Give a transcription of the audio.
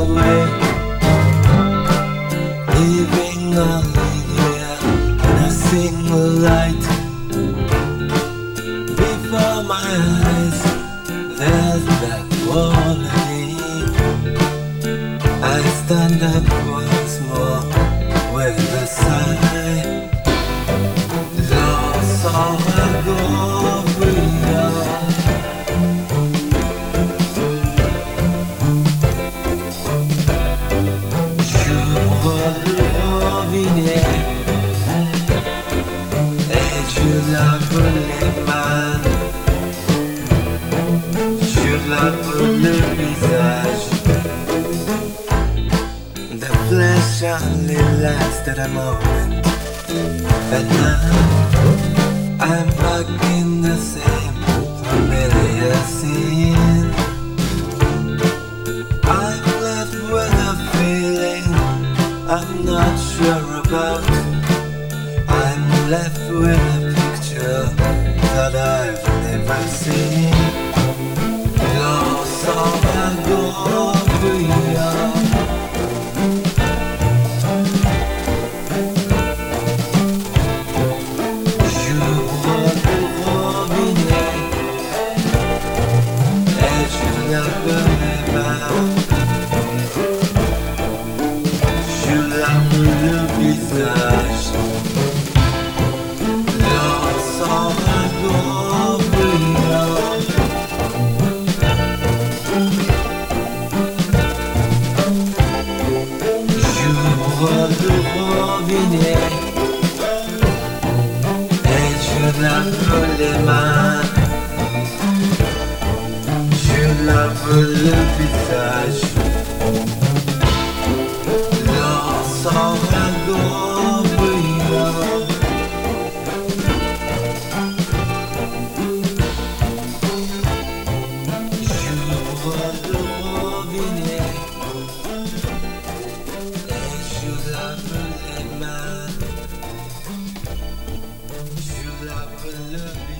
away, leaving only here in a single light. Before my eyes, there's that warning. I stand up once more with a sigh. Lost all my glory. Le visage, the flesh only lasted a moment, and now I'm back in the same familiar scene. I'm left with a feeling I'm not sure about. I'm left with a picture that I've never seen. Lost all my glory. J'ouvre le robinet et je lave mes mains. Je lave le visage. Lost all my glory. Le robinet et je lave les mains, je lave le visage. Lorsqu'on va l'oublier, j'ouvre le robinet. Je lave les mains, je lave le visage.